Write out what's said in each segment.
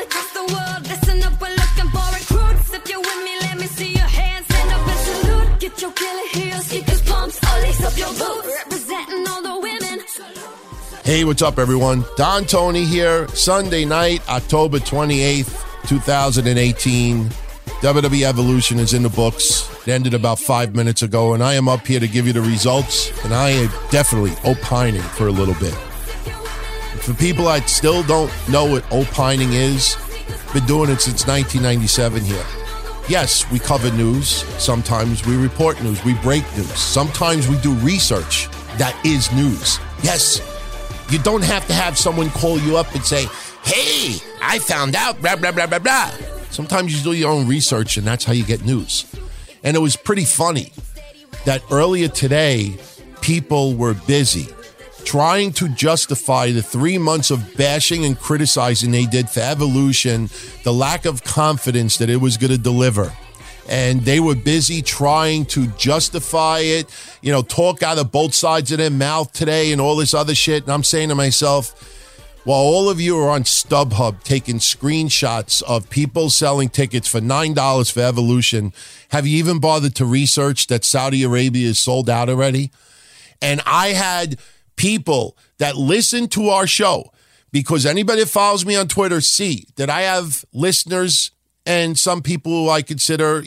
across the world. Listen up, we're looking for recruits. If you're with me, let me see your hands. Stand up and salute. Get your killer heels, sneakers, pumps, all lace up your boots. Representing all the women. Hey, what's up, everyone? Don Tony here. Sunday night, October 28th, 2018. WWE Evolution is in the books. It ended about 5 minutes ago, and I am up here to give you the results, and I am definitely opining for a little bit. For people that still don't know what opining is, been doing it since 1997 here. Yes, we cover news. Sometimes we report news. We break news. Sometimes we do research that is news. Yes, you don't have to have someone call you up and say, hey, I found out, blah, blah, blah, blah, blah. Sometimes you do your own research, and that's how you get news. And it was pretty funny that earlier today, people were busy trying to justify the 3 months of bashing and criticizing they did for Evolution, the lack of confidence that it was going to deliver. And they were busy trying to justify it, talk out of both sides of their mouth today and all this other shit. And I'm saying to myself, while all of you are on StubHub taking screenshots of people selling tickets for $9 for Evolution, have you even bothered to research that Saudi Arabia is sold out already? And I had people that listen to our show, because anybody that follows me on Twitter see that I have listeners and some people who I consider,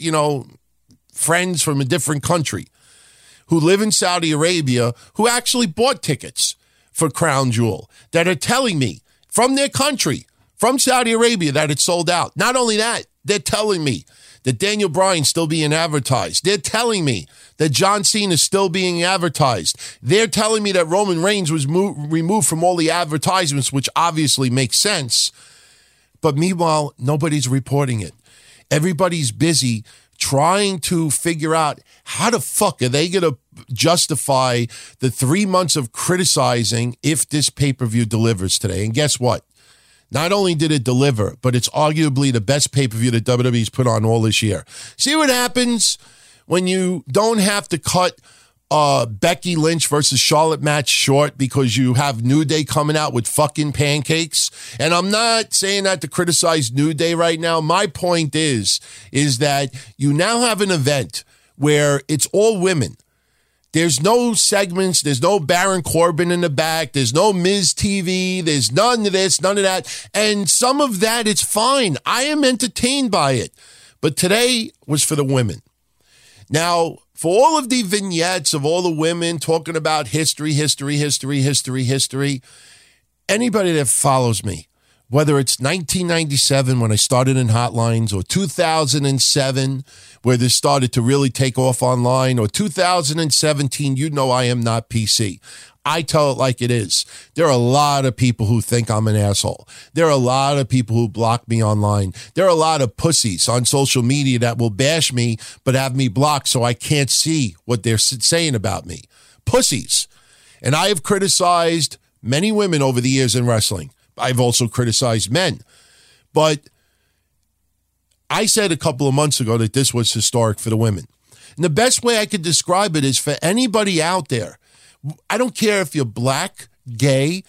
friends from a different country who live in Saudi Arabia who actually bought tickets for Crown Jewel that are telling me from their country, from Saudi Arabia, that it's sold out. Not only that, they're telling me that Daniel Bryan's still being advertised. They're telling me that John Cena is still being advertised. They're telling me that Roman Reigns was removed from all the advertisements, which obviously makes sense. But meanwhile, nobody's reporting it. Everybody's busy trying to figure out how the fuck are they going to justify the 3 months of criticizing if this pay-per-view delivers today. And guess what? Not only did it deliver, but it's arguably the best pay-per-view that WWE's put on all this year. See what happens when you don't have to cut Becky Lynch versus Charlotte match short because you have New Day coming out with fucking pancakes. And I'm not saying that to criticize New Day right now. My point is that you now have an event where it's all women. There's no segments. There's no Baron Corbin in the back. There's no Miz TV. There's none of this, none of that. And some of that, it's fine. I am entertained by it. But today was for the women. Now, for all of the vignettes of all the women talking about history, anybody that follows me, whether it's 1997 when I started in Hotlines, or 2007 where this started to really take off online, or 2017, I am not PC. I tell it like it is. There are a lot of people who think I'm an asshole. There are a lot of people who block me online. There are a lot of pussies on social media that will bash me but have me blocked so I can't see what they're saying about me. Pussies. And I have criticized many women over the years in wrestling. I've also criticized men. But I said a couple of months ago that this was historic for the women. And the best way I could describe it is for anybody out there, I don't care if you're black, gay,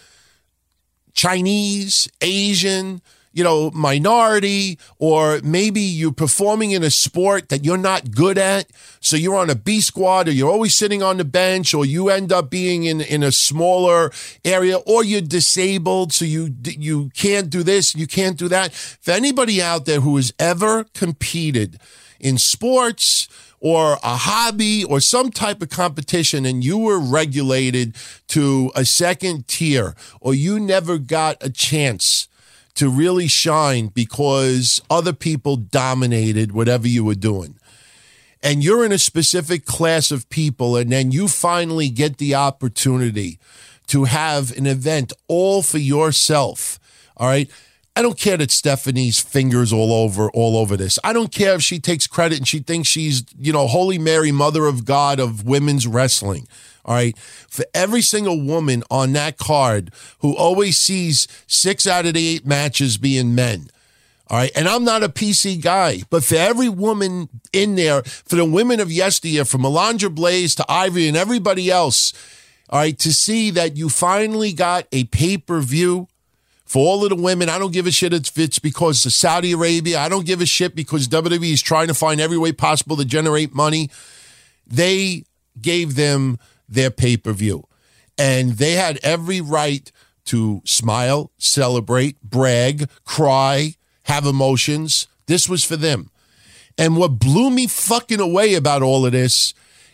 Chinese, Asian, minority, or maybe you're performing in a sport that you're not good at, so you're on a B squad, or you're always sitting on the bench, or you end up being in a smaller area, or you're disabled, so you can't do this, you can't do that. For anybody out there who has ever competed in sports or a hobby or some type of competition and you were regulated to a second tier, or you never got a chance to really shine because other people dominated whatever you were doing, and you're in a specific class of people, and then you finally get the opportunity to have an event all for yourself, all right? I don't care that Stephanie's fingers all over this. I don't care if she takes credit and she thinks she's, Holy Mary, Mother of God of women's wrestling. All right. For every single woman on that card who always sees 6 out of the 8 matches being men. All right. And I'm not a PC guy, but for every woman in there, for the women of yesteryear, from Alundra Blaze to Ivory and everybody else, all right, to see that you finally got a pay-per-view For all of the women, I don't give a shit if it's because of Saudi Arabia. I don't give a shit because WWE is trying to find every way possible to generate money. They gave them their pay-per-view. And they had every right to smile, celebrate, brag, cry, have emotions. This was for them. And what blew me fucking away about all of this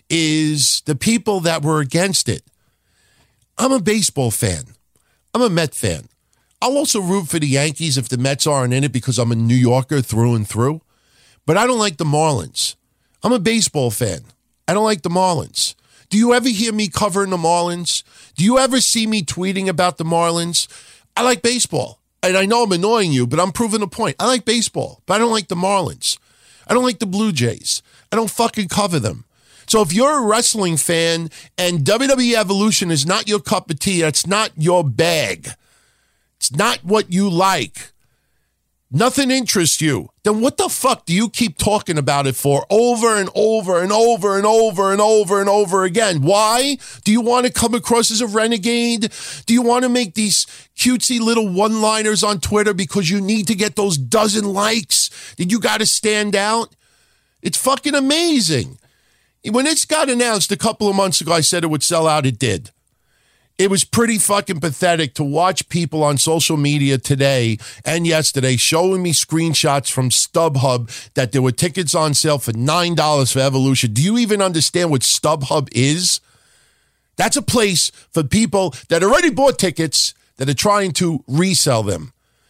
is the people that were against it. I'm a baseball fan. I'm a Met fan. I'll also root for the Yankees if the Mets aren't in it because I'm a New Yorker through and through. But I don't like the Marlins. I'm a baseball fan. I don't like the Marlins. Do you ever hear me covering the Marlins? Do you ever see me tweeting about the Marlins? I like baseball. And I know I'm annoying you, but I'm proving a point. I like baseball, but I don't like the Marlins. I don't like the Blue Jays. I don't fucking cover them. So if you're a wrestling fan and WWE Evolution is not your cup of tea, that's not your bag, it's not what you like, nothing interests you, then what the fuck do you keep talking about it for over and over and over and over and over and over again? Why? Do you want to come across as a renegade? Do you want to make these cutesy little one-liners on Twitter because you need to get those dozen likes? Did you got to stand out? It's fucking amazing. When this got announced a couple of months ago, I said it would sell out. It did. It was pretty fucking pathetic to watch people on social media today and yesterday showing me screenshots from StubHub that there were tickets on sale for $9 for Evolution. Do you even understand what StubHub is? That's a place for people that already bought tickets that are trying to resell them.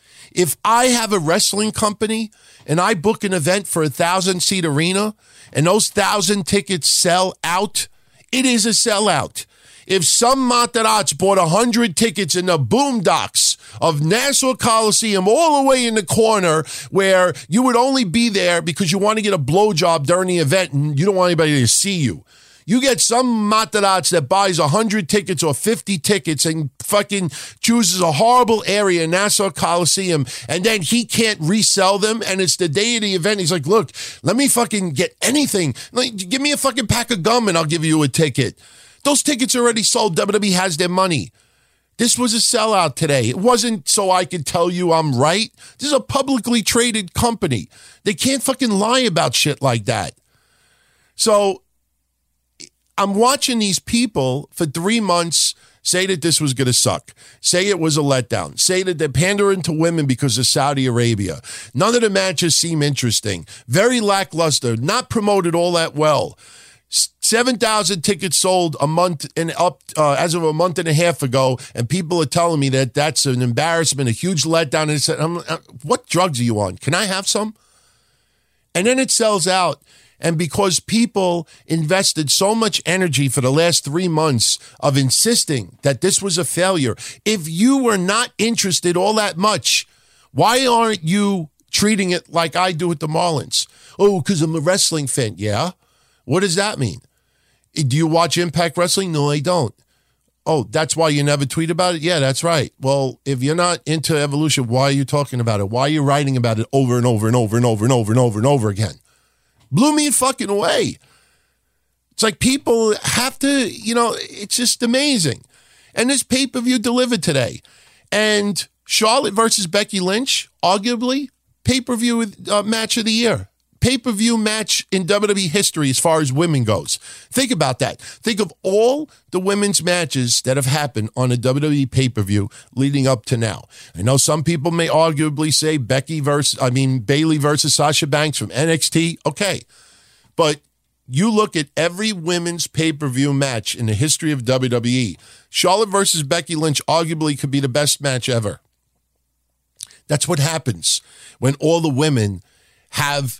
If I have a wrestling company and I book an event for a 1,000-seat arena and those 1,000 tickets sell out, it is a sellout. If some Matarazzi bought 100 tickets in the boondocks of Nassau Coliseum all the way in the corner where you would only be there because you want to get a blowjob during the event and you don't want anybody to see you. You get some Matarazzi that buys 100 tickets or 50 tickets and fucking chooses a horrible area in Nassau Coliseum, and then he can't resell them, and it's the day of the event. He's like, look, let me fucking get anything. Like, give me a fucking pack of gum and I'll give you a ticket. Those tickets are already sold. WWE has their money. This was a sellout today. It wasn't so I could tell you I'm right. This is a publicly traded company. They can't fucking lie about shit like that. So I'm watching these people for 3 months say that this was going to suck. Say it was a letdown. Say that they're pandering to women because of Saudi Arabia. None of the matches seem interesting. Very lackluster. Not promoted all that well. 7,000 tickets sold a month and up as of a month and a half ago, and people are telling me that that's an embarrassment, a huge letdown. And it's, what drugs are you on? Can I have some? And then it sells out. And because people invested so much energy for the last 3 months of insisting that this was a failure, if you were not interested all that much, why aren't you treating it like I do with the Marlins? Oh, because I'm a wrestling fan. Yeah? What does that mean? Do you watch Impact Wrestling? No, I don't. Oh, that's why you never tweet about it? Yeah, that's right. Well, if you're not into Evolution, why are you talking about it? Why are you writing about it over and over and over and over and over and over and over again? Blew me fucking away. It's like people have to, it's just amazing. And this pay-per-view delivered today. And Charlotte versus Becky Lynch, arguably, pay-per-view match of the year. Pay-per-view match in WWE history as far as women goes. Think about that. Think of all the women's matches that have happened on a WWE pay-per-view leading up to now. I know some people may arguably say Bayley versus Sasha Banks from NXT. Okay. But you look at every women's pay-per-view match in the history of WWE. Charlotte versus Becky Lynch arguably could be the best match ever. That's what happens when all the women have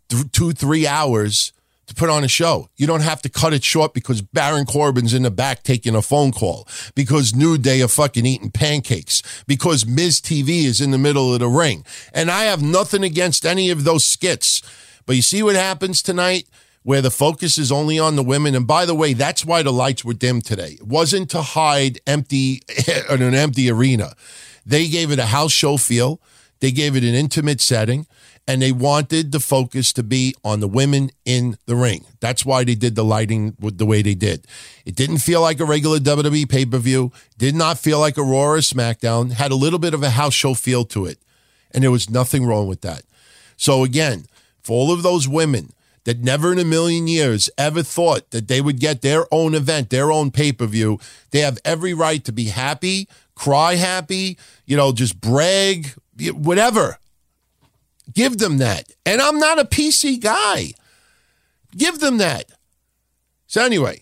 2-3 hours to put on a show. You don't have to cut it short because Baron Corbin's in the back taking a phone call, because New Day are fucking eating pancakes, because Miz TV is in the middle of the ring. And I have nothing against any of those skits. But you see what happens tonight where the focus is only on the women. And by the way, that's why the lights were dim today. It wasn't to hide an empty arena. They gave it a house show feel. They gave it an intimate setting, and they wanted the focus to be on the women in the ring. That's why they did the lighting the way they did. It didn't feel like a regular WWE pay-per-view, did not feel like a Raw or a SmackDown, had a little bit of a house show feel to it, and there was nothing wrong with that. So again, for all of those women that never in a million years ever thought that they would get their own event, their own pay-per-view, they have every right to be happy, cry happy, just brag, whatever. Give them that. And I'm not a PC guy. Give them that. So anyway,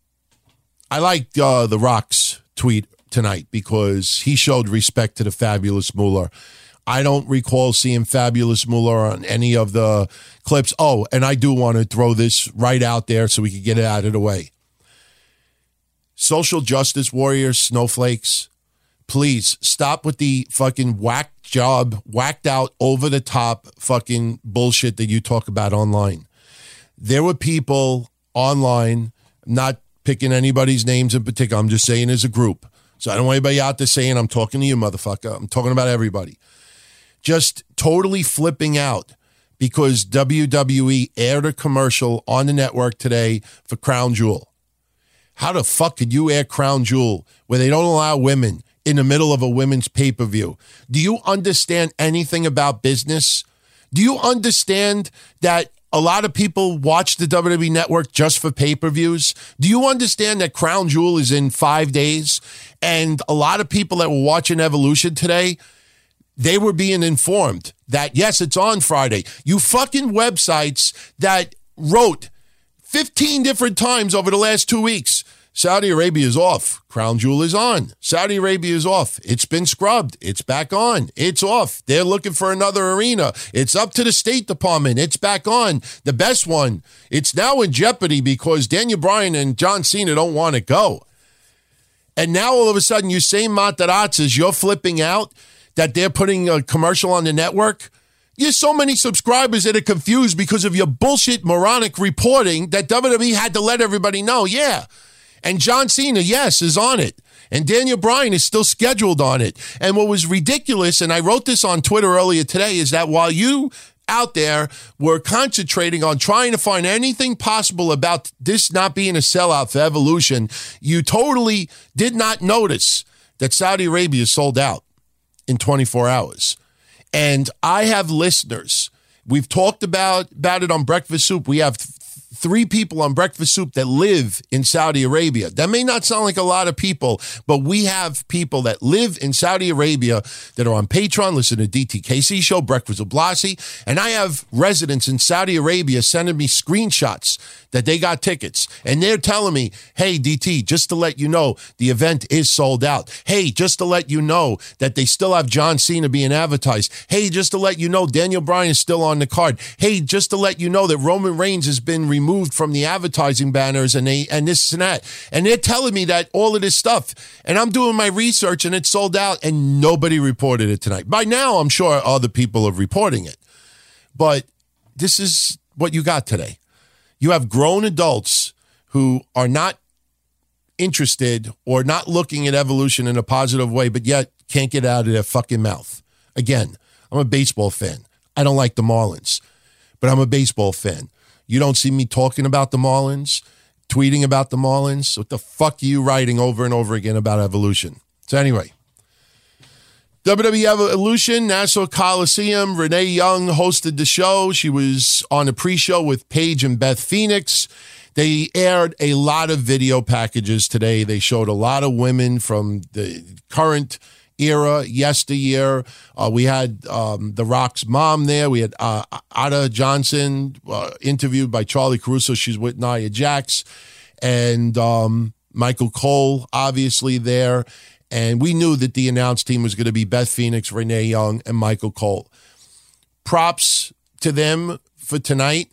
I liked The Rock's tweet tonight because he showed respect to the Fabulous Moolah. I don't recall seeing Fabulous Moolah on any of the clips. Oh, and I do want to throw this right out there so we can get it out of the way. Social justice warriors, snowflakes, please stop with the fucking whack job, whacked out, over the top fucking bullshit that you talk about online. There were people online, not picking anybody's names in particular. I'm just saying as a group. So I don't want anybody out there saying I'm talking to you, motherfucker. I'm talking about everybody. Just totally flipping out because WWE aired a commercial on the network today for Crown Jewel. How the fuck could you air Crown Jewel where they don't allow women in the middle of a women's pay-per-view? Do you understand anything about business? Do you understand that a lot of people watch the WWE Network just for pay-per-views? Do you understand that Crown Jewel is in 5 days? And a lot of people that were watching Evolution today, they were being informed that, yes, it's on Friday. You fucking websites that wrote 15 different times over the last 2 weeks, Saudi Arabia is off. Crown Jewel is on. Saudi Arabia is off. It's been scrubbed. It's back on. It's off. They're looking for another arena. It's up to the State Department. It's back on. The best one. It's now in jeopardy because Daniel Bryan and John Cena don't want to go. And now all of a sudden, you say Matarazzas, you're flipping out that they're putting a commercial on the network. You have so many subscribers that are confused because of your bullshit moronic reporting that WWE had to let everybody know. Yeah. And John Cena, yes, is on it. And Daniel Bryan is still scheduled on it. And what was ridiculous, and I wrote this on Twitter earlier today, is that while you out there were concentrating on trying to find anything possible about this not being a sellout for Evolution, you totally did not notice that Saudi Arabia is sold out in 24 hours. And I have listeners. We've talked about it on Breakfast Soup. We have 3 people on Breakfast Soup that live in Saudi Arabia. That may not sound like a lot of people, but we have people that live in Saudi Arabia that are on Patreon, listen to DTKC show, Breakfast with Blassie, and I have residents in Saudi Arabia sending me screenshots that they got tickets, and they're telling me, hey, DT, just to let you know, the event is sold out. Hey, just to let you know that they still have John Cena being advertised. Hey, just to let you know, Daniel Bryan is still on the card. Hey, just to let you know that Roman Reigns has been removed from the advertising banners and this and that. And they're telling me that all of this stuff. And I'm doing my research and it's sold out and nobody reported it tonight. By now, I'm sure other people are reporting it. But this is what you got today. You have grown adults who are not interested or not looking at Evolution in a positive way, but yet can't get out of their fucking mouth. Again, I'm a baseball fan. I don't like the Marlins, but I'm a baseball fan. You don't see me talking about the Marlins, tweeting about the Marlins. What the fuck are you writing over and over again about Evolution? So anyway, WWE Evolution, Nassau Coliseum. Renee Young hosted the show. She was on a pre-show with Paige and Beth Phoenix. They aired a lot of video packages today. They showed a lot of women from the current era, yesteryear. We had The Rock's mom there. We had Ada Johnson interviewed by Charlie Caruso. She's with Nia Jax. And Michael Cole, obviously, there. And we knew that the announced team was going to be Beth Phoenix, Renee Young, and Michael Cole. Props to them for tonight.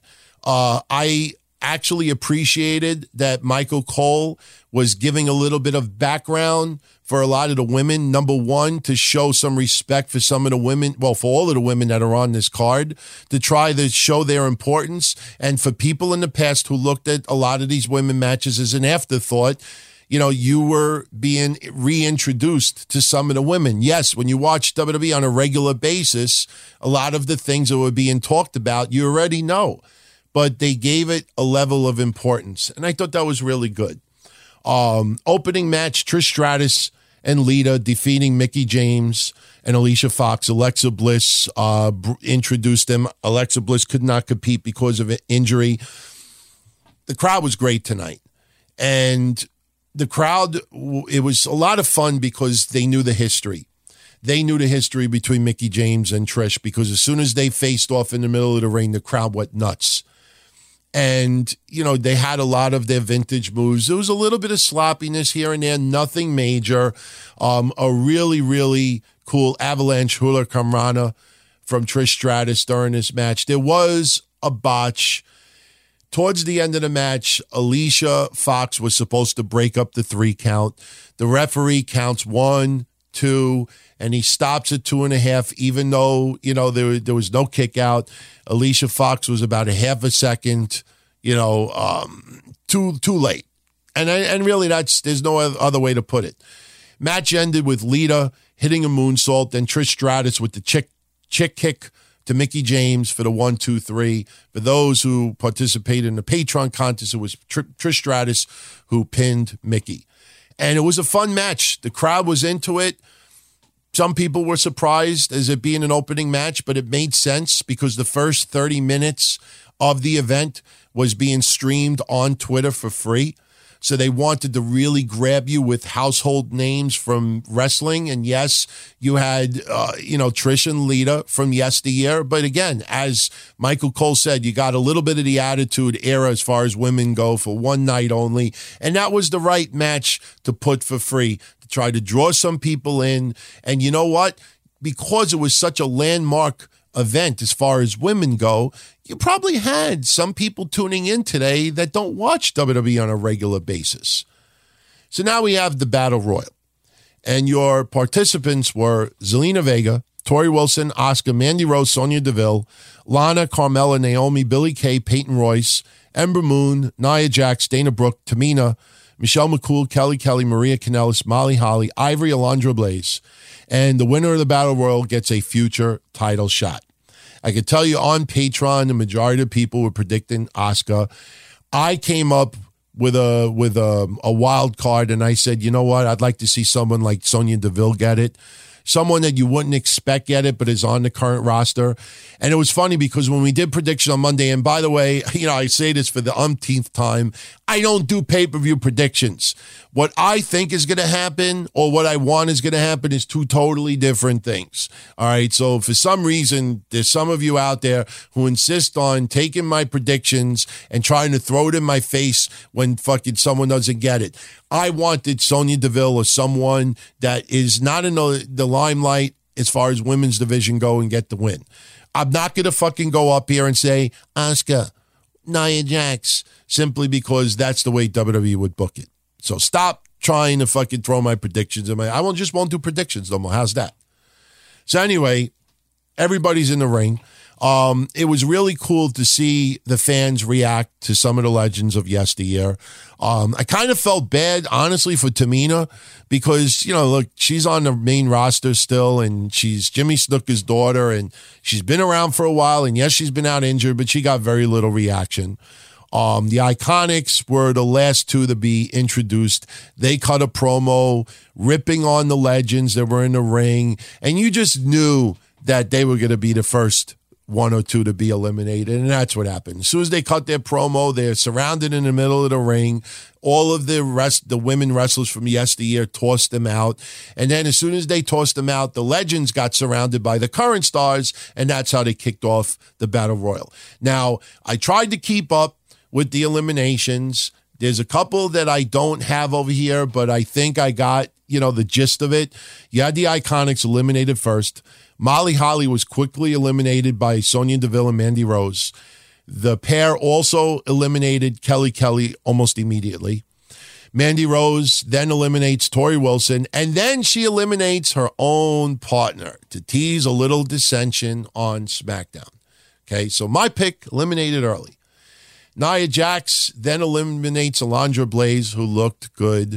I actually appreciated that Michael Cole was giving a little bit of background for a lot of the women. Number one, to show some respect for some of the women, well, for all of the women that are on this card, to try to show their importance. And for people in the past who looked at a lot of these women matches as an afterthought, you were being reintroduced to some of the women. Yes, when you watch WWE on a regular basis, a lot of the things that were being talked about, you already know. But they gave it a level of importance. And I thought that was really good. Opening match, Trish Stratus and Lita defeating Mickie James and Alicia Fox. Alexa Bliss introduced them. Alexa Bliss could not compete because of an injury. The crowd was great tonight. And the crowd, it was a lot of fun because they knew the history. They knew the history between Mickie James and Trish because as soon as they faced off in the middle of the ring, the crowd went nuts. And, they had a lot of their vintage moves. There was a little bit of sloppiness here and there, nothing major. A really, really cool avalanche hula Kamrana from Trish Stratus during this match. There was a botch. Towards the end of the match, Alicia Fox was supposed to break up the 3 count. The referee counts 1, 2, and he stops at 2.5, even though, there was no kick out. Alicia Fox was about a half a second, too late. And really, there's no other way to put it. Match ended with Lita hitting a moonsault, then Trish Stratus with the chick kick to Mickie James for the 1, 2, 3. For those who participated in the Patreon contest, it was Trish Stratus who pinned Mickie. And it was a fun match. The crowd was into it. Some people were surprised as it being an opening match, but it made sense because the first 30 minutes of the event was being streamed on Twitter for free. So they wanted to really grab you with household names from wrestling. And yes, you had, Trish and Lita from yesteryear. But again, as Michael Cole said, you got a little bit of the Attitude Era as far as women go for one night only. And that was the right match to put for free, to try to draw some people in. And you know what? Because it was such a landmark event as far as women go, you probably had some people tuning in today that don't watch WWE on a regular basis. So now we have the Battle Royal. And your participants were Zelina Vega, Tori Wilson, Asuka, Mandy Rose, Sonya Deville, Lana, Carmella, Naomi, Billie Kay, Peyton Royce, Ember Moon, Nia Jax, Dana Brooke, Tamina, Michelle McCool, Kelly, Maria Kanellis, Molly Holly, Ivory, Alundra Blaze. And the winner of the Battle Royal gets a future title shot. I can tell you on Patreon, the majority of people were predicting Asuka. I came up with a wild card, and I said, you know what? I'd like to see someone like Sonya Deville get it. Someone that you wouldn't expect get it, but is on the current roster. And it was funny because when we did prediction on Monday, and by the way, I say this for the umpteenth time, I don't do pay-per-view predictions. What I think is going to happen or what I want is going to happen is 2 totally different things. All right. So for some reason, there's some of you out there who insist on taking my predictions and trying to throw it in my face when fucking someone doesn't get it. I wanted Sonya Deville or someone that is not in the limelight as far as women's division go and get the win. I'm not going to fucking go up here and say Asuka, Nia Jax, simply because that's the way WWE would book it. So stop trying to fucking throw my predictions in my... I won't do predictions no more. How's that? So anyway, everybody's in the ring. It was really cool to see the fans react to some of the legends of yesteryear. I kind of felt bad, honestly, for Tamina because, look, she's on the main roster still, and she's Jimmy Snuka's daughter, and she's been around for a while, and yes, she's been out injured, but she got very little reaction. The Iconics were the last 2 to be introduced. They cut a promo ripping on the legends that were in the ring, and you just knew that they were going to be the first 1 or 2 to be eliminated, and that's what happened. As soon as they cut their promo, they're surrounded in the middle of the ring. All of the women wrestlers from yesteryear tossed them out, and then as soon as they tossed them out, the legends got surrounded by the current stars, and that's how they kicked off the Battle Royal. Now, I tried to keep up with the eliminations. There's a couple that I don't have over here, but I think I got, the gist of it. You had the Iconics eliminated first. Molly Holly was quickly eliminated by Sonya Deville and Mandy Rose. The pair also eliminated Kelly almost immediately. Mandy Rose then eliminates Tori Wilson, and then she eliminates her own partner to tease a little dissension on SmackDown. Okay, so my pick eliminated early. Nia Jax then eliminates Alundra Blaze, who looked good.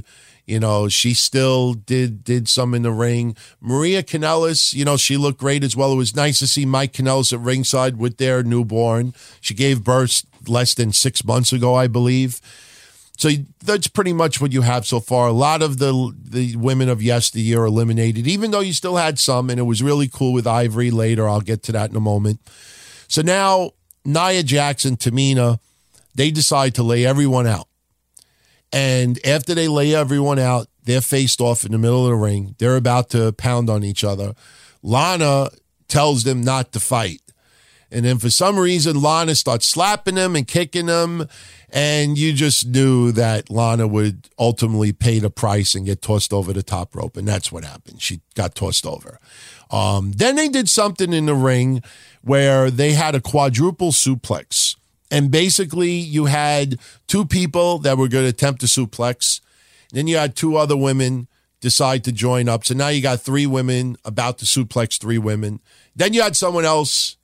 She still did some in the ring. Maria Kanellis, she looked great as well. It was nice to see Mike Kanellis at ringside with their newborn. She gave birth less than 6 months ago, I believe. So that's pretty much what you have so far. A lot of the women of yesteryear eliminated, even though you still had some, and it was really cool with Ivory later. I'll get to that in a moment. So now Nia Jax and Tamina, they decide to lay everyone out. And after they lay everyone out, they're faced off in the middle of the ring. They're about to pound on each other. Lana tells them not to fight. And then for some reason, Lana starts slapping them and kicking them. And you just knew that Lana would ultimately pay the price and get tossed over the top rope. And that's what happened. She got tossed over. Then they did something in the ring where they had a quadruple suplex. And basically, you had two people that were going to attempt to suplex. Then you had two other women decide to join up. So now you got three women about to suplex three women. Then you had someone else,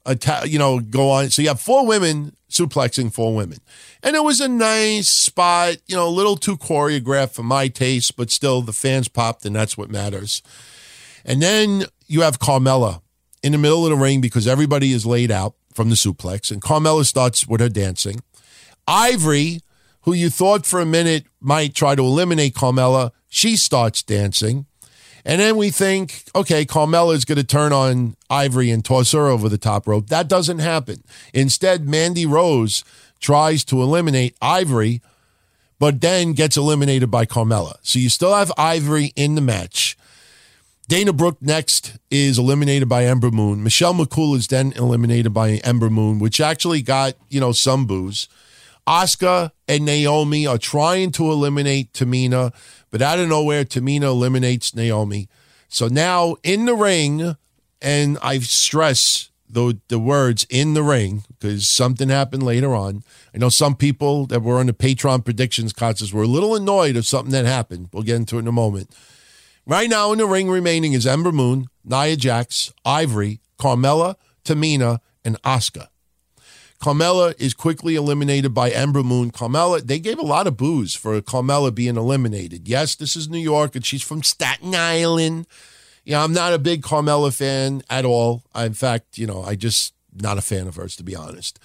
go on. So you have four women suplexing four women. And it was a nice spot, a little too choreographed for my taste, but still the fans popped, and that's what matters. And then you have Carmella in the middle of the ring because everybody is laid out from the suplex, and Carmella starts with her dancing. Ivory, who you thought for a minute might try to eliminate Carmella, she starts dancing. And then we think, okay, Carmella is going to turn on Ivory and toss her over the top rope. That doesn't happen. Instead, Mandy Rose tries to eliminate Ivory, but then gets eliminated by Carmella. So you still have Ivory in the match. Dana Brooke next is eliminated by Ember Moon. Michelle McCool is then eliminated by Ember Moon, which actually got, some boos. Asuka and Naomi are trying to eliminate Tamina, but out of nowhere, Tamina eliminates Naomi. So now in the ring, and I stress the words in the ring because something happened later on. I know some people that were on the Patreon predictions contests were a little annoyed of something that happened. We'll get into it in a moment. Right now in the ring remaining is Ember Moon, Nia Jax, Ivory, Carmella, Tamina, and Asuka. Carmella is quickly eliminated by Ember Moon. Carmella, they gave a lot of boos for Carmella being eliminated. Yes, this is New York, and she's from Staten Island. I'm not a big Carmella fan at all. In fact, I just not a fan of hers, to be honest.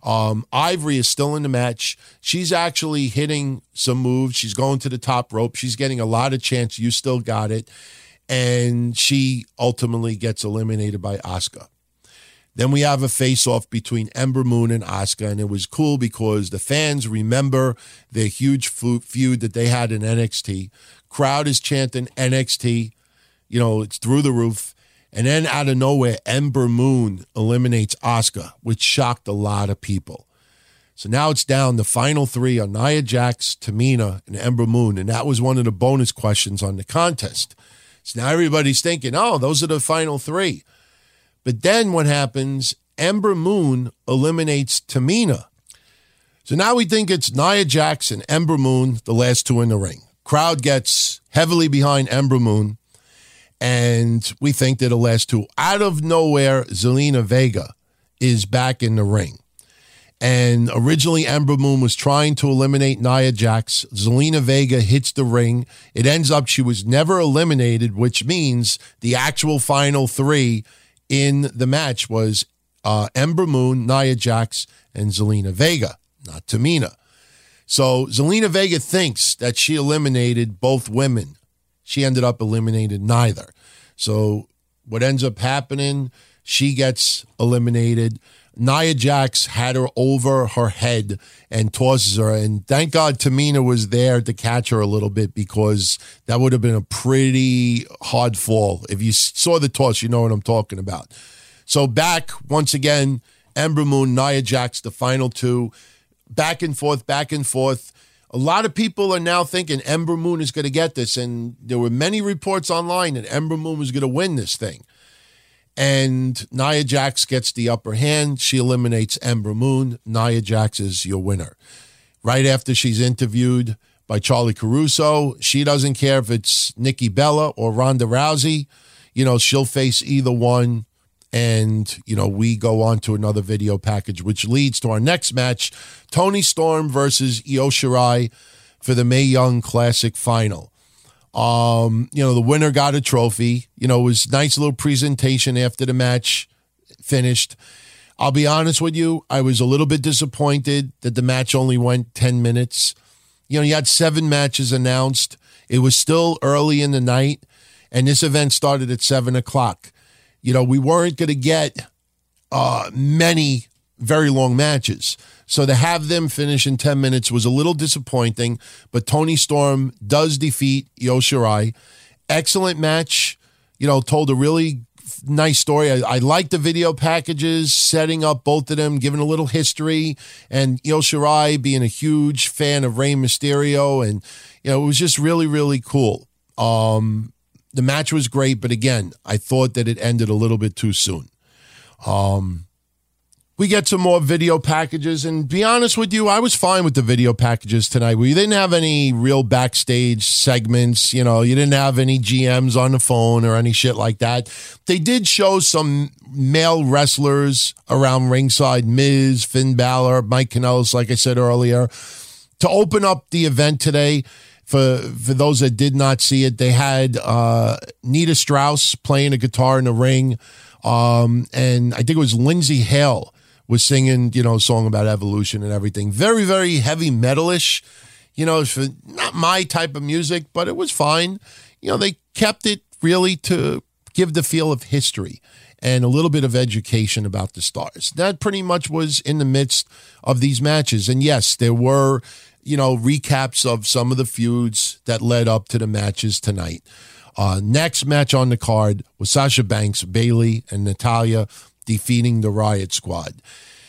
Ivory is still in the match. She's actually hitting some moves. She's going to the top rope. She's getting a lot of chance. You still got it. And she ultimately gets eliminated by Asuka. Then we have a face-off between Ember Moon and Asuka, and it was cool because the fans remember the huge feud that they had in NXT. Crowd is chanting NXT. It's through the roof. And then out of nowhere, Ember Moon eliminates Asuka, which shocked a lot of people. So now it's down. The final three are Nia Jax, Tamina, and Ember Moon. And that was one of the bonus questions on the contest. So now everybody's thinking, oh, those are the final three. But then what happens, Ember Moon eliminates Tamina. So now we think it's Nia Jax and Ember Moon, the last two in the ring. Crowd gets heavily behind Ember Moon. And we think they're the last two. Out of nowhere, Zelina Vega is back in the ring. And originally, Ember Moon was trying to eliminate Nia Jax. Zelina Vega hits the ring. It ends up she was never eliminated, which means the actual final three in the match was Ember Moon, Nia Jax, and Zelina Vega, not Tamina. So Zelina Vega thinks that she eliminated both women. She ended up eliminated neither. So what ends up happening, she gets eliminated. Nia Jax had her over her head and tosses her. And thank God Tamina was there to catch her a little bit because that would have been a pretty hard fall. If you saw the toss, you know what I'm talking about. So back, once again, Ember Moon, Nia Jax, the final two. Back and forth, back and forth. A lot of people are now thinking Ember Moon is going to get this, and there were many reports online that Ember Moon was going to win this thing. And Nia Jax gets the upper hand. She eliminates Ember Moon. Nia Jax is your winner. Right after she's interviewed by Charlie Caruso, she doesn't care if it's Nikki Bella or Ronda Rousey. She'll face either one. And, we go on to another video package, which leads to our next match, Toni Storm versus Io Shirai for the Mae Young Classic Final. The winner got a trophy. It was a nice little presentation after the match finished. I'll be honest with you, I was a little bit disappointed that the match only went 10 minutes. You had 7 matches announced. It was still early in the night, and this event started at 7 o'clock. We weren't going to get many very long matches. So to have them finish in 10 minutes was a little disappointing, but Toni Storm does defeat Io Shirai. Excellent match, told a really nice story. I like the video packages, setting up both of them, giving a little history, and Io Shirai being a huge fan of Rey Mysterio, and it was just really, really cool. The match was great, but again, I thought that it ended a little bit too soon. We get some more video packages, and be honest with you, I was fine with the video packages tonight. We didn't have any real backstage segments. You didn't have any GMs on the phone or any shit like that. They did show some male wrestlers around ringside, Miz, Finn Balor, Mike Kanellis, like I said earlier. To open up the event today, for those that did not see it, they had Nita Strauss playing a guitar in the ring, and I think it was Lindsay Hale was singing, a song about evolution and everything. Very, very heavy metalish, for not my type of music, but it was fine. They kept it really to give the feel of history and a little bit of education about the stars. That pretty much was in the midst of these matches. And yes, there were, recaps of some of the feuds that led up to the matches tonight. Next match on the card was Sasha Banks, Bayley, and Natalya defeating the Riot Squad.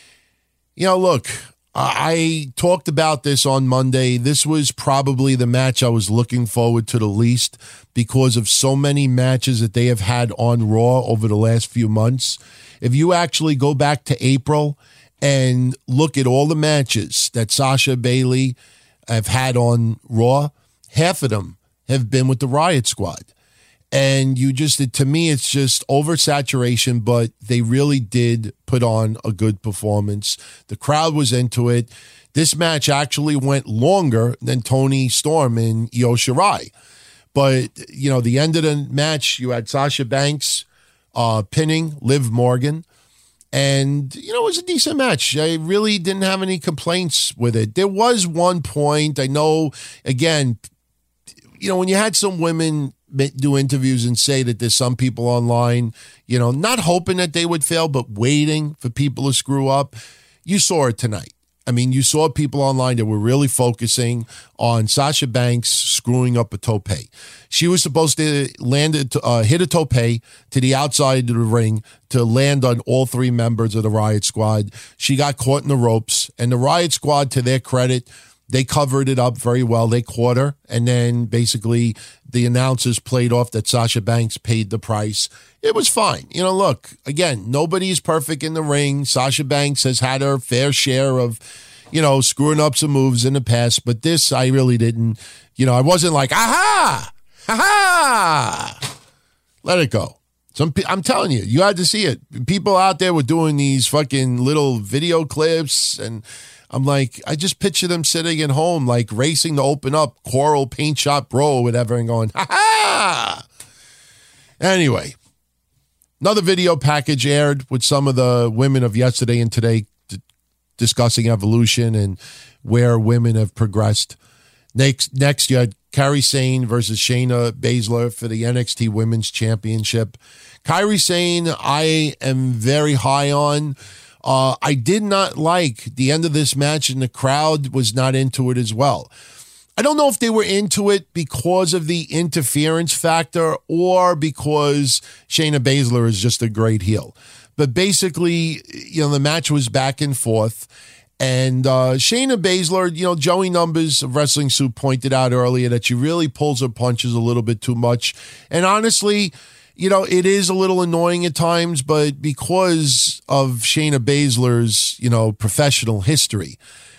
Look, I talked about this on Monday. This was probably the match I was looking forward to the least because of so many matches that they have had on Raw over the last few months. If you actually go back to April and look at all the matches that Sasha Bayley have had on Raw, half of them have been with the Riot Squad. And to me, it's just oversaturation, but they really did put on a good performance. The crowd was into it. This match actually went longer than Toni Storm and Io Shirai. But, the end of the match, you had Sasha Banks pinning Liv Morgan. And, it was a decent match. I really didn't have any complaints with it. There was one point, I know, again, when you had some women do interviews and say that there's some people online, not hoping that they would fail, but waiting for people to screw up. You saw it tonight. You saw people online that were really focusing on Sasha Banks screwing up a tope. She was supposed to hit a tope to the outside of the ring to land on all 3 members of the Riot Squad. She got caught in the ropes, and the Riot Squad, to their credit, they covered it up very well. They caught her, and then basically the announcers played off that Sasha Banks paid the price. It was fine. Look, again, nobody's perfect in the ring. Sasha Banks has had her fair share of, screwing up some moves in the past, but this I really didn't. I wasn't like, aha, ha-ha. Let it go. I'm telling you, you had to see it. People out there were doing these fucking little video clips, and I'm like, I just picture them sitting at home, like racing to open up Coral Paint Shop Bro or whatever and going, ha-ha! Anyway, another video package aired with some of the women of yesterday and today discussing evolution and where women have progressed. Next, you had Kairi Sane versus Shayna Baszler for the NXT Women's Championship. Kairi Sane, I am very high on. I did not like the end of this match, and the crowd was not into it as well. I don't know if they were into it because of the interference factor or because Shayna Baszler is just a great heel. But basically, the match was back and forth. And Shayna Baszler, Joey Numbers of Wrestling Soup pointed out earlier that she really pulls her punches a little bit too much. And honestly, it is a little annoying at times, but because of Shayna Baszler's, professional history,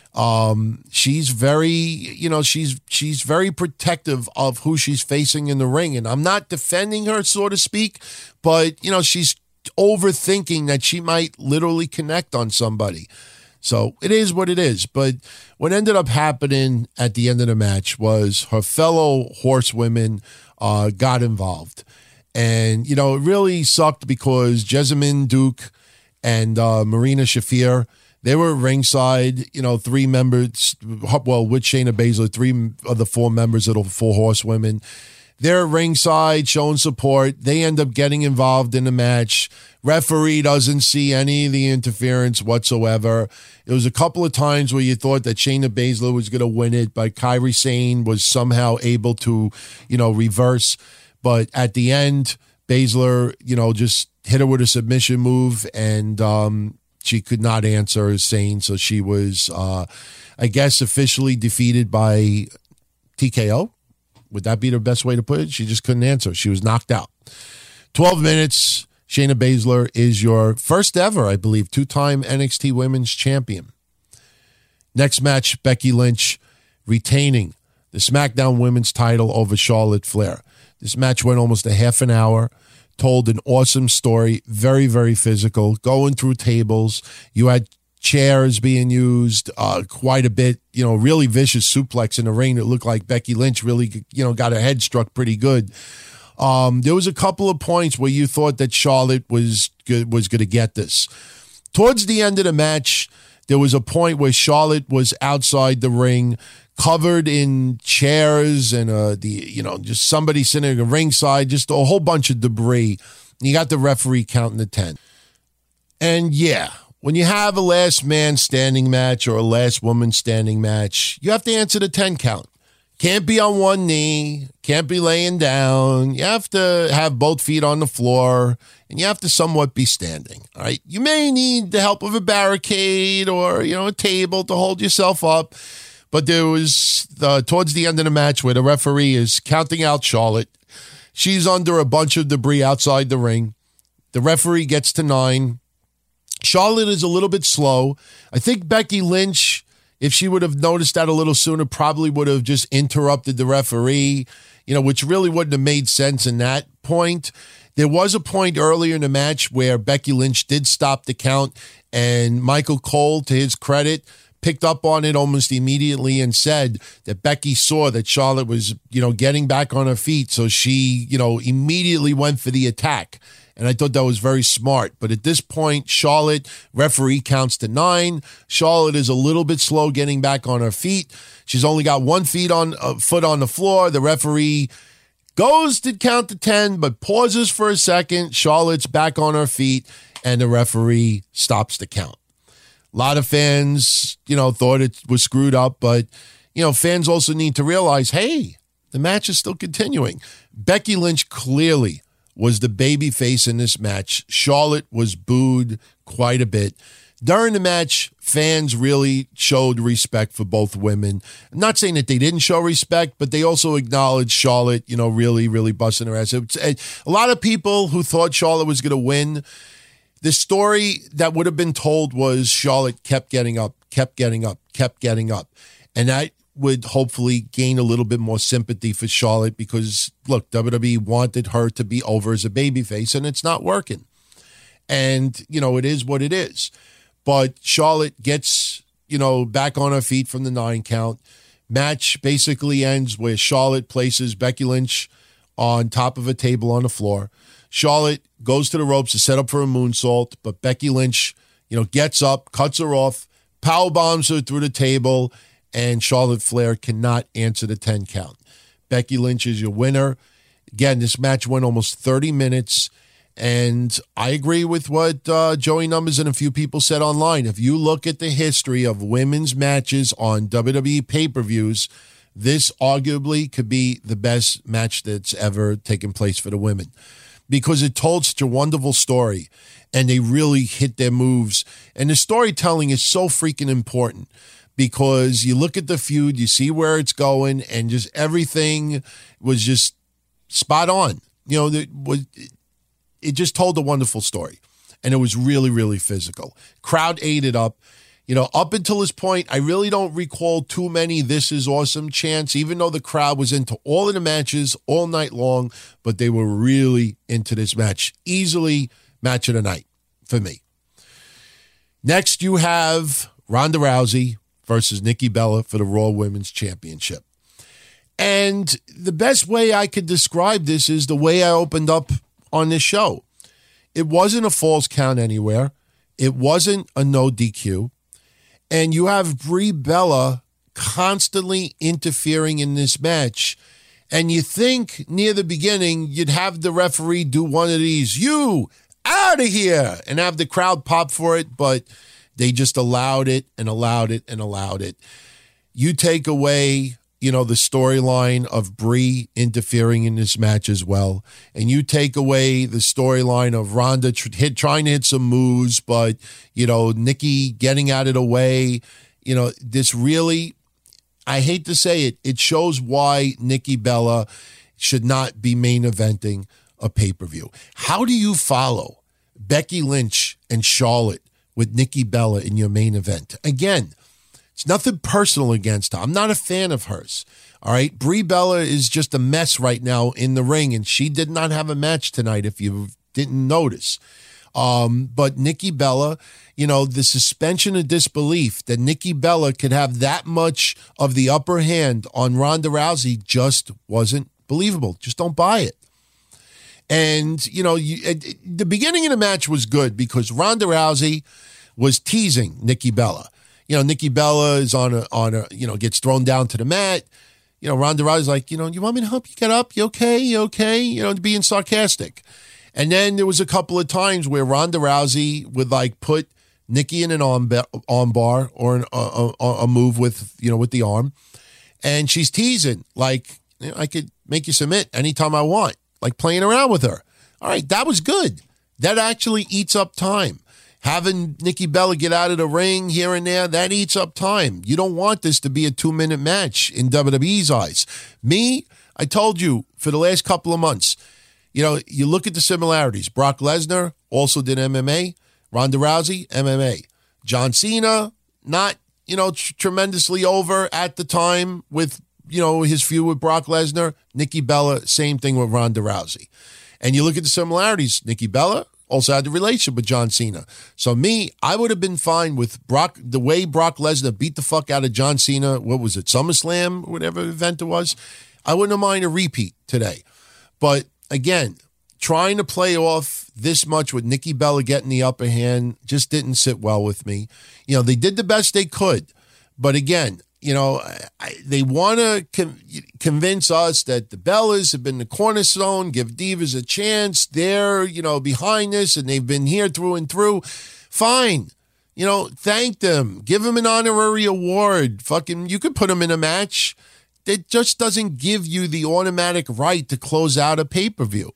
she's very, she's very protective of who she's facing in the ring. And I'm not defending her, so to speak, but, she's overthinking that she might literally connect on somebody. So it is what it is. But what ended up happening at the end of the match was her fellow horsewomen got involved. And, it really sucked because Jessamine Duke and Marina Shafir, they were ringside, 3 members, well, with Shayna Baszler, 3 of the 4 members of the 4 horsewomen. They're ringside showing support. They end up getting involved in the match. Referee doesn't see any of the interference whatsoever. It was a couple of times where you thought that Shayna Baszler was going to win it, but Kairi Sane was somehow able to, reverse. But at the end, Baszler, just hit her with a submission move, and she could not answer Sane. So she was, I guess, officially defeated by TKO. Would that be the best way to put it? She just couldn't answer. She was knocked out. 12 minutes. Shayna Baszler is your first ever, I believe, 2-time NXT Women's Champion. Next match, Becky Lynch retaining the SmackDown Women's title over Charlotte Flair. This match went almost a half an hour, told an awesome story, very, very physical, going through tables. You had chairs being used quite a bit, really vicious suplex in the ring that looked like Becky Lynch really, got her head struck pretty good. There was a couple of points where you thought that Charlotte was going to get this. Towards the end of the match, there was a point where Charlotte was outside the ring, covered in chairs and just somebody sitting at the ringside, just a whole bunch of debris. And you got the referee counting to 10. And yeah, when you have a last man standing match or a last woman standing match, you have to answer the 10 count. Can't be on one knee, can't be laying down. You have to have both feet on the floor, and you have to somewhat be standing. All right. You may need the help of a barricade or, a table to hold yourself up. But there was towards the end of the match where the referee is counting out Charlotte. She's under a bunch of debris outside the ring. The referee gets to 9. Charlotte is a little bit slow. I think Becky Lynch, if she would have noticed that a little sooner, probably would have just interrupted the referee, which really wouldn't have made sense in that point. There was a point earlier in the match where Becky Lynch did stop the count, and Michael Cole, to his credit, picked up on it almost immediately and said that Becky saw that Charlotte was, getting back on her feet. So she, immediately went for the attack. And I thought that was very smart. But at this point, Charlotte, referee counts to 9. Charlotte is a little bit slow getting back on her feet. She's only got 1 foot on the floor. The referee goes to count to 10, but pauses for a second. Charlotte's back on her feet, and the referee stops the count. A lot of fans, thought it was screwed up, but, fans also need to realize, hey, the match is still continuing. Becky Lynch clearly was the baby face in this match. Charlotte was booed quite a bit. During the match, fans really showed respect for both women. I'm not saying that they didn't show respect, but they also acknowledged Charlotte, really, really busting her ass. A lot of people who thought Charlotte was going to win, the story that would have been told was Charlotte kept getting up, kept getting up, kept getting up. And that would hopefully gain a little bit more sympathy for Charlotte because, look, WWE wanted her to be over as a babyface, and it's not working. And, it is what it is. But Charlotte gets, back on her feet from the 9 count. Match basically ends where Charlotte places Becky Lynch on top of a table on the floor. Charlotte goes to the ropes to set up for a moonsault, but Becky Lynch, gets up, cuts her off, power bombs her through the table, and Charlotte Flair cannot answer the 10 count. Becky Lynch is your winner. Again, this match went almost 30 minutes, and I agree with what Joey Numbers and a few people said online. If you look at the history of women's matches on WWE pay-per-views, this arguably could be the best match that's ever taken place for the women because it told such a wonderful story, and they really hit their moves. And the storytelling is so freaking important because you look at the feud, you see where it's going, and just everything was just spot on. It just told a wonderful story, and it was really, really physical. Crowd ate it up. Up until this point, I really don't recall too many "This is awesome" chants, even though the crowd was into all of the matches all night long, but they were really into this match. Easily match of the night for me. Next, you have Ronda Rousey versus Nikki Bella for the Raw Women's Championship. And the best way I could describe this is the way I opened up on this show. It wasn't a false count anywhere. It wasn't a no DQ. And you have Brie Bella constantly interfering in this match. And you think near the beginning you'd have the referee do one of these, you out of here, and have the crowd pop for it, but they just allowed it and allowed it and allowed it. You take away, the storyline of Brie interfering in this match as well, and you take away the storyline of Ronda trying to hit some moves, but, Nikki getting out of the way. This really, I hate to say it, it shows why Nikki Bella should not be main eventing a pay-per-view. How do you follow Becky Lynch and Charlotte with Nikki Bella in your main event? Again, it's nothing personal against her. I'm not a fan of hers. All right. Brie Bella is just a mess right now in the ring, and she did not have a match tonight if you didn't notice. But Nikki Bella, the suspension of disbelief that Nikki Bella could have that much of the upper hand on Ronda Rousey just wasn't believable. Just don't buy it. And, the beginning of the match was good because Ronda Rousey was teasing Nikki Bella. Nikki Bella is on a gets thrown down to the mat. Ronda Rousey's like, you want me to help you get up? You okay? You okay? Being sarcastic. And then there was a couple of times where Ronda Rousey would put Nikki in an arm bar or a move with the arm. And she's teasing I could make you submit anytime I want. Playing around with her. All right, that was good. That actually eats up time. Having Nikki Bella get out of the ring here and there, that eats up time. You don't want this to be a 2-minute match in WWE's eyes. Me, I told you for the last couple of months, you look at the similarities. Brock Lesnar also did MMA. Ronda Rousey, MMA. John Cena, not, tremendously over at the time with his feud with Brock Lesnar. Nikki Bella, same thing with Ronda Rousey. And you look at the similarities. Nikki Bella also had the relationship with John Cena. So I would have been fine with the way Brock Lesnar beat the fuck out of John Cena. What was it? SummerSlam, whatever event it was. I wouldn't have minded a repeat today. But again, trying to play off this much with Nikki Bella getting the upper hand just didn't sit well with me. They did the best they could. But again, they want to convince us that the Bellas have been the cornerstone, give Divas a chance. They're, behind this, and they've been here through and through. Fine. Thank them. Give them an honorary award. You could put them in a match. It just doesn't give you the automatic right to close out a pay-per-view.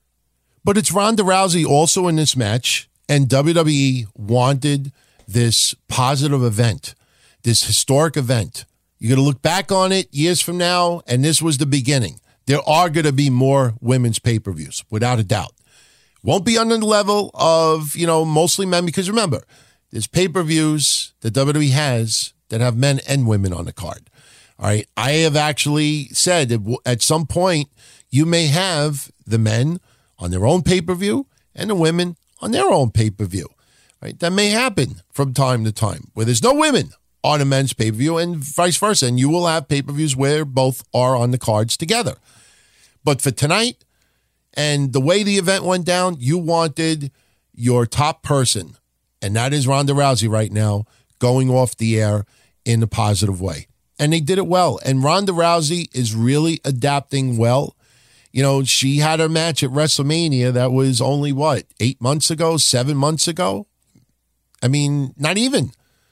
But it's Ronda Rousey also in this match, and WWE wanted this positive event. This historic event. You're going to look back on it years from now, and this was the beginning. There are going to be more women's pay-per-views, without a doubt. Won't be on the level of, mostly men, because remember, there's pay-per-views that WWE has that have men and women on the card. All right. I have actually said that at some point, you may have the men on their own pay-per-view and the women on their own pay-per-view. Right? That may happen from time to time, where there's no women on a men's pay-per-view and vice versa. And you will have pay-per-views where both are on the cards together. But for tonight and the way the event went down, you wanted your top person, and that is Ronda Rousey right now, going off the air in a positive way. And they did it well. And Ronda Rousey is really adapting well. She had her match at WrestleMania that was only, 8 months ago, 7 months ago? I mean, not even.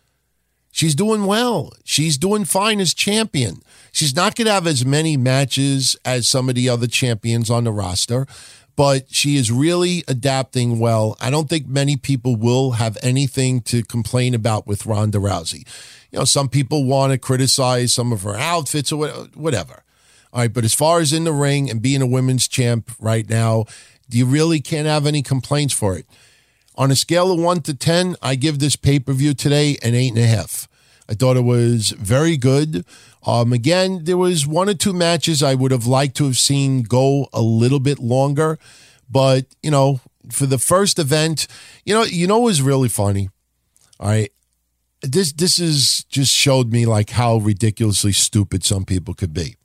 She's doing well. She's doing fine as champion. She's not going to have as many matches as some of the other champions on the roster, but she is really adapting well. I don't think many people will have anything to complain about with Ronda Rousey. Some people want to criticize some of her outfits or whatever. All right, but as far as in the ring and being a women's champ right now, you really can't have any complaints for it. On a scale of 1 to 10, I give this pay-per-view today an 8.5. I thought it was very good. Again, there was 1 or 2 matches I would have liked to have seen go a little bit longer. But, for the first event, what was really funny? All right. this is just showed me like how ridiculously stupid some people could be.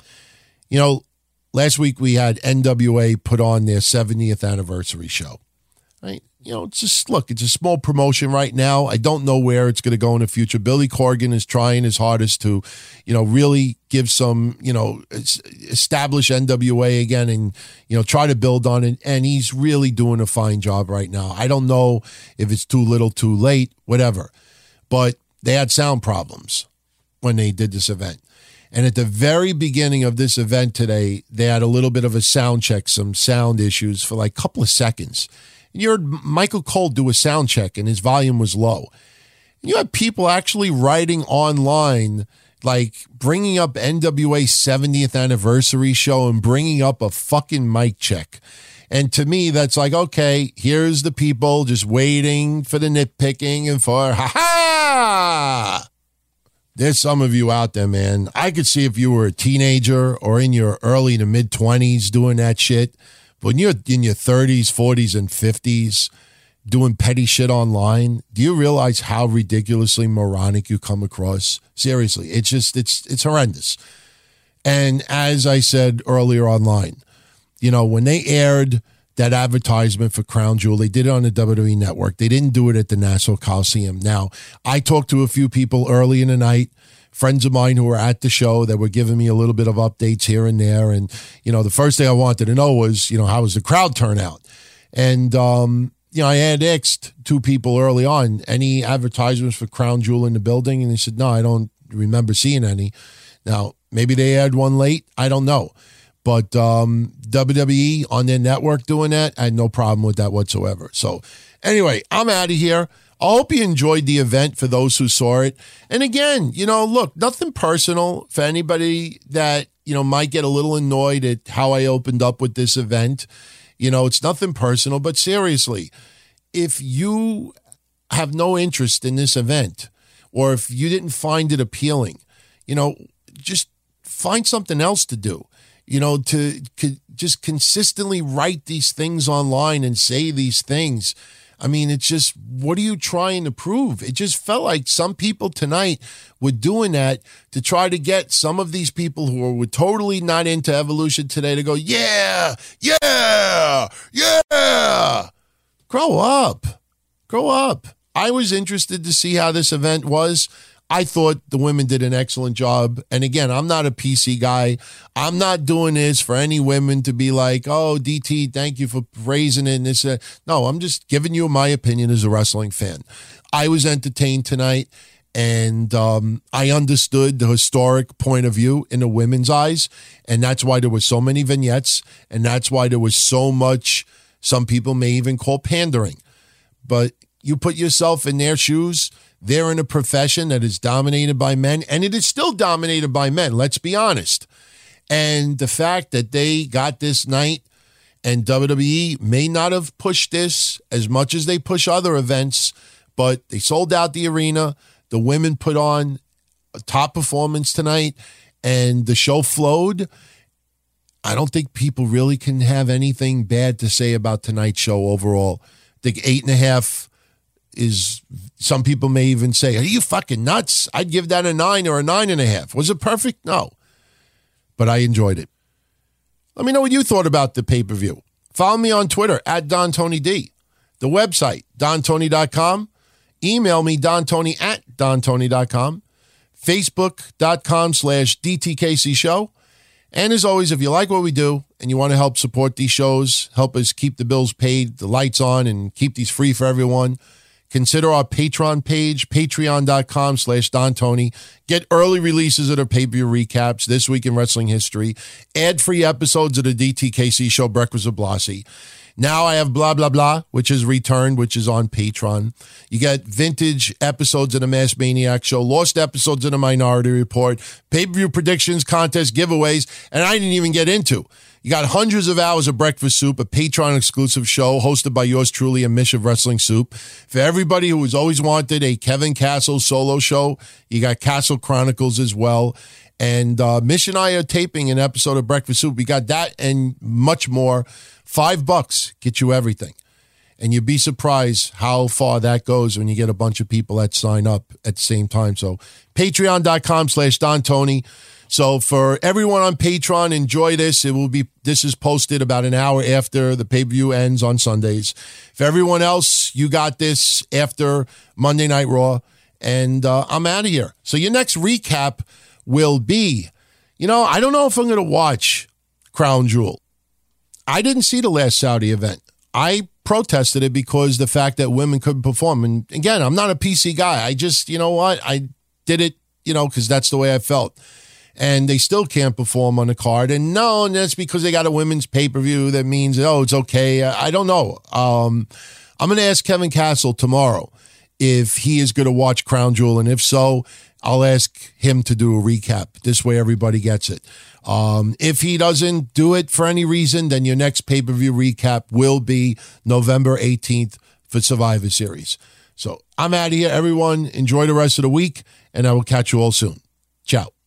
You know, last week we had NWA put on their 70th anniversary show. Right? You know, it's a small promotion right now. I don't know where it's going to go in the future. Billy Corgan is trying his hardest to, you know, really give some, you know, establish NWA again and, you know, try to build on it. And he's really doing a fine job right now. I don't know if it's too little, too late, whatever. But they had sound problems when they did this event. And at the very beginning of this event today, they had a little bit of a sound check, some sound issues for like a couple of seconds. You heard Michael Cole do a sound check and his volume was low. You had people actually writing online, like bringing up NWA's 70th anniversary show and bringing up a fucking mic check. And to me, that's like, okay, here's the people just waiting for the nitpicking and for, ha-ha! There's some of you out there, man. I could see if you were a teenager or in your early to mid-20s doing that shit. When you're in your 30s, 40s, and 50s doing petty shit online, do you realize how ridiculously moronic you come across? Seriously, it's horrendous. And as I said earlier online, you know, when they aired that advertisement for Crown Jewel, they did it on the WWE Network. They didn't do it at the Nassau Coliseum. Now, I talked to a few people early in the night, friends of mine who were at the show that were giving me a little bit of updates here and there. And, you know, the first thing I wanted to know was, you know, how was the crowd turnout? And, you know, I had asked two people early on, any advertisements for Crown Jewel in the building? And they said, no, I don't remember seeing any. Now, maybe they had one late. I don't know. But WWE on their network doing that, I had no problem with that whatsoever. So anyway, I'm out of here. I hope you enjoyed the event for those who saw it. And again, you know, look, nothing personal for anybody that, you know, might get a little annoyed at how I opened up with this event. You know, it's nothing personal, but seriously, if you have no interest in this event or if you didn't find it appealing, you know, just find something else to do. You know, to just consistently write these things online and say these things. I mean, it's just, what are you trying to prove? It just felt like some people tonight were doing that to try to get some of these people who were totally not into evolution today to go, yeah, yeah, yeah. Grow up. Grow up. I was interested to see how this event was. I thought the women did an excellent job. And again, I'm not a PC guy. I'm not doing this for any women to be like, oh, DT, thank you for praising it. And this, no, I'm just giving you my opinion as a wrestling fan. I was entertained tonight, and I understood the historic point of view in the women's eyes. And that's why there were so many vignettes. And that's why there was so much, some people may even call pandering. But you put yourself in their shoes. They're in a profession that is dominated by men, and it is still dominated by men, let's be honest. And the fact that they got this night, and WWE may not have pushed this as much as they push other events, but they sold out the arena. The women put on a top performance tonight, and the show flowed. I don't think people really can have anything bad to say about tonight's show overall. I think 8.5 is, some people may even say, are you fucking nuts? I'd give that a 9 or a 9.5. Was it perfect? No. But I enjoyed it. Let me know what you thought about the pay-per-view. Follow me on Twitter at DonTonyD. The website, DonTony.com. Email me, DonTony at DonTony.com. Facebook.com/DTKC Show. And as always, if you like what we do and you want to help support these shows, help us keep the bills paid, the lights on, and keep these free for everyone, consider our Patreon page, patreon.com/DonTony. Get early releases of the pay-per-view recaps, This Week in Wrestling History, ad-free episodes of the DTKC Show, Breakfast with Blassie. Now I have Blah, Blah, Blah, which is returned, which is on Patreon. You get vintage episodes of the Masked Maniac Show, lost episodes of the Minority Report, pay-per-view predictions, contests, giveaways, and I didn't even get into. You got hundreds of hours of Breakfast Soup, a Patreon-exclusive show hosted by yours truly, a Mish of Wrestling Soup. For everybody who has always wanted a Kevin Castle solo show, you got Castle Chronicles as well. And Mish and I are taping an episode of Breakfast Soup. We got that and much more. $5 get you everything. And you'd be surprised how far that goes when you get a bunch of people that sign up at the same time. So patreon.com/Don Tony. So for everyone on Patreon, enjoy this. This is posted about an hour after the pay-per-view ends on Sundays. For everyone else, you got this after Monday Night Raw. And I'm out of here. So your next recap will be, I don't know if I'm going to watch Crown Jewel. I didn't see the last Saudi event. I protested it because the fact that women couldn't perform. And again, I'm not a PC guy. I just, I did it, because that's the way I felt. And they still can't perform on the card. And that's because they got a women's pay-per-view. That means, it's okay. I don't know. I'm going to ask Kevin Castle tomorrow if he is going to watch Crown Jewel. And if so, I'll ask him to do a recap. This way everybody gets it. If he doesn't do it for any reason, then your next pay-per-view recap will be November 18th for Survivor Series. So I'm out of here, everyone. Enjoy the rest of the week, and I will catch you all soon. Ciao.